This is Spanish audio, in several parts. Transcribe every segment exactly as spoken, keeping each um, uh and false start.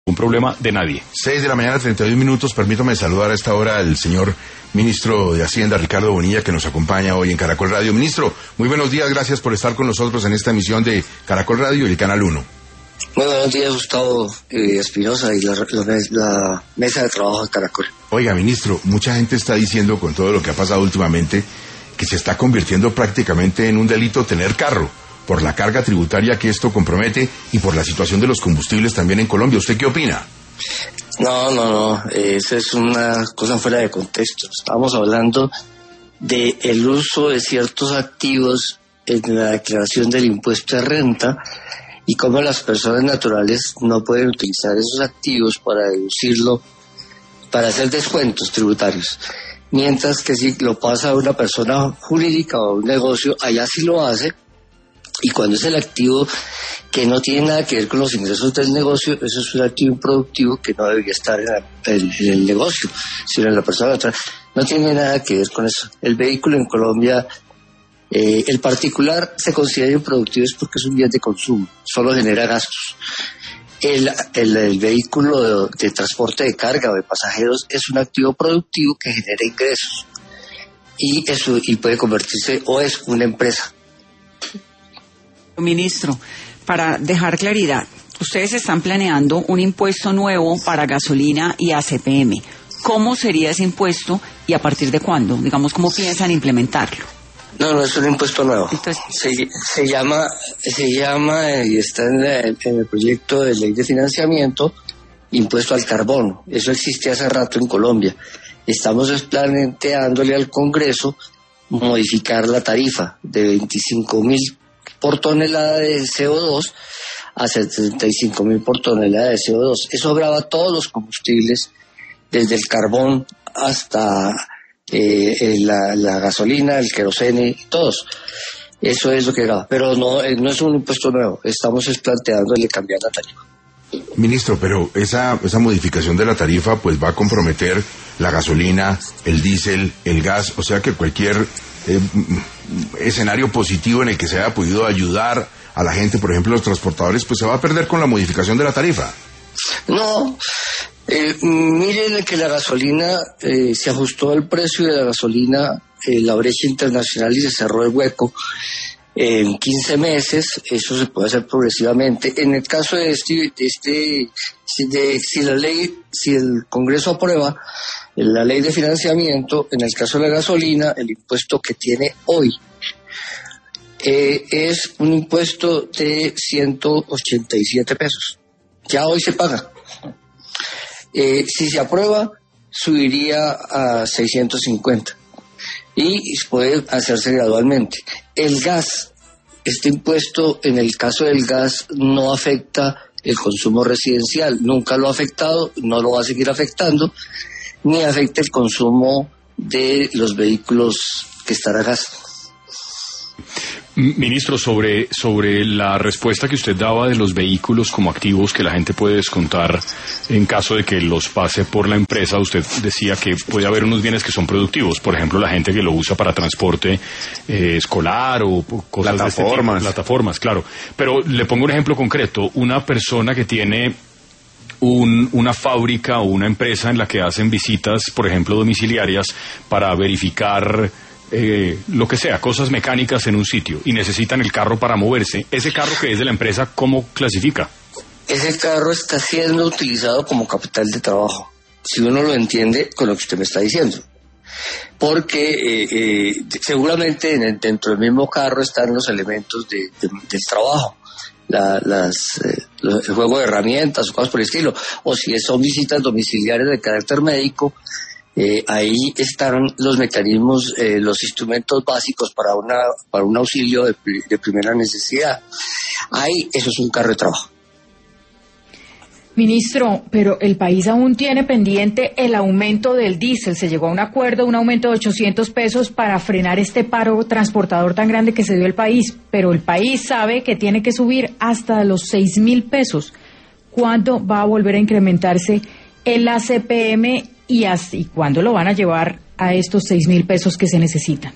Un problema de nadie. Seis de la mañana, treinta y un minutos. Permítame saludar a esta hora al señor ministro de Hacienda, Ricardo Bonilla, que nos acompaña hoy en Caracol Radio. Ministro, muy buenos días, gracias por estar con nosotros en esta emisión de Caracol Radio y el Canal uno. Muy buenos días, Gustavo eh, Espinosa y la, la, la mesa de trabajo de Caracol. Oiga, ministro, mucha gente está diciendo, con todo lo que ha pasado últimamente, que se está convirtiendo prácticamente en un delito tener carro, por la carga tributaria que esto compromete y por la situación de los combustibles también en Colombia. ¿Usted qué opina? No, no, no, eh, esa es una cosa fuera de contexto. Estamos hablando de el uso de ciertos activos en la declaración del impuesto de renta y cómo las personas naturales no pueden utilizar esos activos para deducirlo, para hacer descuentos tributarios. Mientras que si lo pasa a una persona jurídica o a un negocio, allá sí lo hace. Y cuando es el activo que no tiene nada que ver con los ingresos del negocio, eso es un activo improductivo que no debería estar en, la, en, en el negocio, sino en la persona atrás. No tiene nada que ver con eso. El vehículo en Colombia, eh, el particular se considera improductivo es porque es un bien de consumo, solo genera gastos. El, el, el vehículo de, de transporte de carga o de pasajeros es un activo productivo que genera ingresos y, eso, y puede convertirse o es una empresa. Ministro, para dejar claridad, ustedes están planeando un impuesto nuevo para gasolina y A C P M. ¿Cómo sería ese impuesto y a partir de cuándo? Digamos, ¿cómo piensan implementarlo? No, no es un impuesto nuevo. Entonces, se, se llama, se llama y está en, la, en el proyecto de ley de financiamiento, impuesto al carbono. Eso existe hace rato en Colombia. Estamos planteándole al Congreso modificar la tarifa de veinticinco mil por tonelada de C O dos a setenta y cinco mil por tonelada de C O dos. Eso grava todos los combustibles, desde el carbón hasta eh, la, la gasolina, el querosene, todos. Eso es lo que grava. Pero no, no es un impuesto nuevo. Estamos planteándole cambiar la tarifa. Ministro, pero esa, esa modificación de la tarifa pues va a comprometer la gasolina, el diésel, el gas, o sea que cualquier eh, escenario positivo en el que se haya podido ayudar a la gente, por ejemplo los transportadores, pues se va a perder con la modificación de la tarifa. No, eh, miren que la gasolina eh, se ajustó al precio de la gasolina, eh, la brecha internacional y se cerró el hueco en quince meses. Eso se puede hacer progresivamente. En el caso de este, de este de, si la ley, si el Congreso aprueba la ley de financiamiento, en el caso de la gasolina, el impuesto que tiene hoy eh, es un impuesto de ciento ochenta y siete pesos. Ya hoy se paga. Eh, si se aprueba, subiría a seiscientos cincuenta y puede hacerse gradualmente. El gas, este impuesto en el caso del gas no afecta el consumo residencial, nunca lo ha afectado, no lo va a seguir afectando, ni afecta el consumo de los vehículos que están a gas. Ministro, sobre, sobre la respuesta que usted daba de los vehículos como activos que la gente puede descontar en caso de que los pase por la empresa, usted decía que puede haber unos bienes que son productivos, por ejemplo la gente que lo usa para transporte eh, escolar o cosas de este tipo, plataformas, claro. Pero le pongo un ejemplo concreto, una persona que tiene Un, una fábrica o una empresa en la que hacen visitas, por ejemplo, domiciliarias, para verificar eh, lo que sea, cosas mecánicas en un sitio, y necesitan el carro para moverse. ¿Ese carro que es de la empresa, cómo clasifica? Ese carro está siendo utilizado como capital de trabajo, si uno lo entiende con lo que usted me está diciendo. Porque eh, eh, seguramente en el, dentro del mismo carro están los elementos de, de, del trabajo. La, las, eh, los, el juego de herramientas o cosas por el estilo, o si son visitas domiciliarias de carácter médico, eh, ahí están los mecanismos, eh, los instrumentos básicos para una para un auxilio de, de primera necesidad. Ahí eso es un carro de trabajo. Ministro, pero el país aún tiene pendiente el aumento del diésel. Se llegó a un acuerdo, un aumento de ochocientos pesos para frenar este paro transportador tan grande que se dio al país. Pero el país sabe que tiene que subir hasta los seis mil pesos. ¿Cuándo va a volver a incrementarse el A C P M y, así, cuándo lo van a llevar a estos seis mil pesos que se necesitan?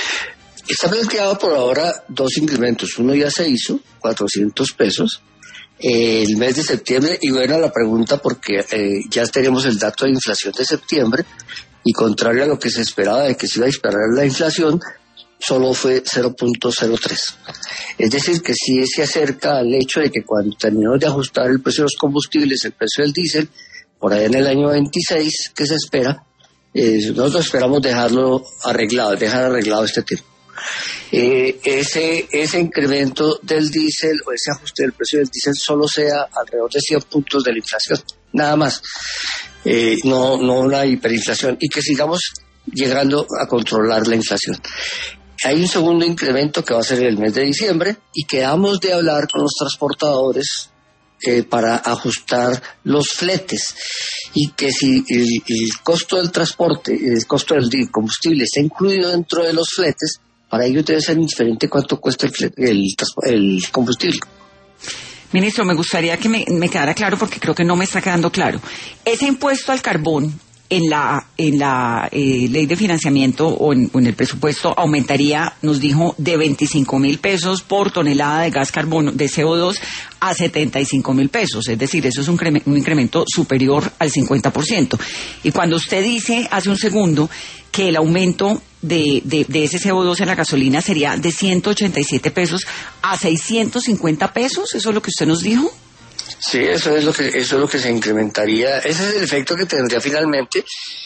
Está planteado por ahora dos incrementos. Uno ya se hizo, cuatrocientos pesos. eh, el mes de septiembre, y buena la pregunta porque eh, ya tenemos el dato de inflación de septiembre, y contrario a lo que se esperaba de que se iba a disparar la inflación, solo fue cero punto cero tres. Es decir, que sí se acerca al hecho de que cuando terminemos de ajustar el precio de los combustibles, el precio del diésel, por ahí en el año veintiséis, que se espera, eh, nosotros esperamos dejarlo arreglado, dejar arreglado este tema. Eh, ese, ese incremento del diésel o ese ajuste del precio del diésel solo sea alrededor de cien puntos de la inflación, nada más. Eh, no, no una hiperinflación, y que sigamos llegando a controlar la inflación. Hay un segundo incremento que va a ser el mes de diciembre, y quedamos de hablar con los transportadores eh, para ajustar los fletes, y que si el, el costo del transporte, el costo del combustible está incluido dentro de los fletes, para ellos debe ser indiferente cuánto cuesta el, flete, el, el combustible. Ministro, me gustaría que me, me quedara claro, porque creo que no me está quedando claro. Ese impuesto al carbón en la en la eh, ley de financiamiento o en, o en el presupuesto aumentaría, nos dijo, de veinticinco mil pesos por tonelada de gas carbono, de C O dos, a setenta y cinco mil pesos. Es decir, eso es un, un incremento superior al cincuenta por ciento. Y cuando usted dice hace un segundo que el aumento de, de, de ese C O dos en la gasolina sería de ciento ochenta y siete pesos a seiscientos cincuenta pesos, ¿eso es lo que usted nos dijo? Sí, eso es lo que eso es lo que se incrementaría. Ese es el efecto que tendría finalmente,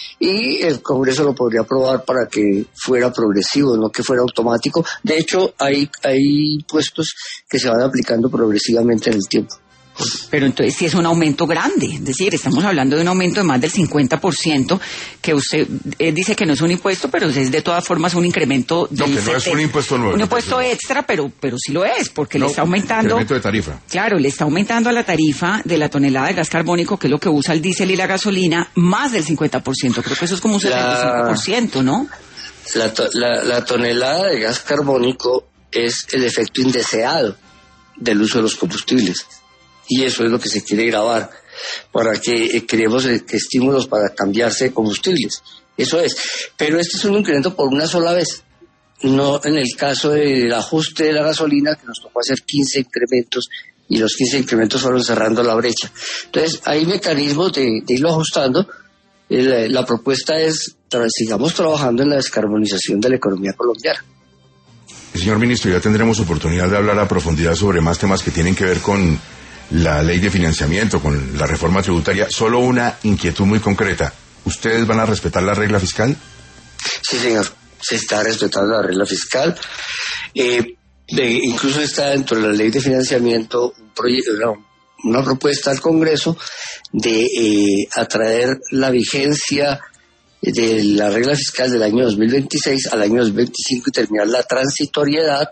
y el Congreso lo podría aprobar para que fuera progresivo, no que fuera automático. De hecho, hay hay impuestos que se van aplicando progresivamente en el tiempo. Pero entonces sí es un aumento grande, es decir, estamos hablando de un aumento de más del cincuenta por ciento, que usted eh, dice que no es un impuesto, pero es de todas formas un incremento del No, que no setenta. es un impuesto nuevo. Un impuesto extra, pero pero sí lo es, porque no, le está aumentando... Incremento de tarifa. Claro, le está aumentando a la tarifa de la tonelada de gas carbónico, que es lo que usa el diésel y la gasolina, más del cincuenta por ciento. Creo que eso es como un setenta y cinco por ciento, ¿no? La, to, la, la tonelada de gas carbónico es el efecto indeseado del uso de los combustibles. Y eso es lo que se quiere grabar, para que eh, creemos eh, que estímulos para cambiarse de combustibles. Eso es. Pero este es un incremento por una sola vez. No en el caso del ajuste de la gasolina, que nos tocó hacer quince incrementos, y los quince incrementos fueron cerrando la brecha. Entonces, hay mecanismos de, de irlo ajustando. El, la propuesta es, tra- sigamos trabajando en la descarbonización de la economía colombiana. Señor ministro, ya tendremos oportunidad de hablar a profundidad sobre más temas que tienen que ver con la ley de financiamiento, con la reforma tributaria. Solo una inquietud muy concreta. ¿Ustedes van a respetar la regla fiscal? Sí, señor. Se está respetando la regla fiscal. Eh, de, incluso está dentro de la ley de financiamiento un proyecto, no, una propuesta al Congreso de eh, atraer la vigencia de la regla fiscal del año dos mil veintiséis al año dos mil veinticinco y terminar la transitoriedad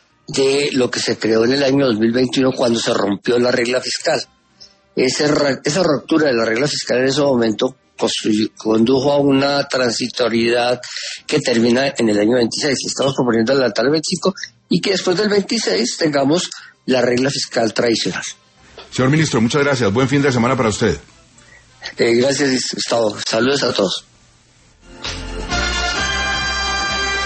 de lo que se creó en el año dos mil veintiuno cuando se rompió la regla fiscal. Ese, esa ruptura de la regla fiscal en ese momento condujo a una transitoriedad que termina en el año veintiséis. Estamos proponiendo adelantar el veinticinco y que después del veintiséis tengamos la regla fiscal tradicional. Señor ministro, muchas gracias. Buen fin de semana para usted. Eh, gracias, Gustavo. Saludos a todos.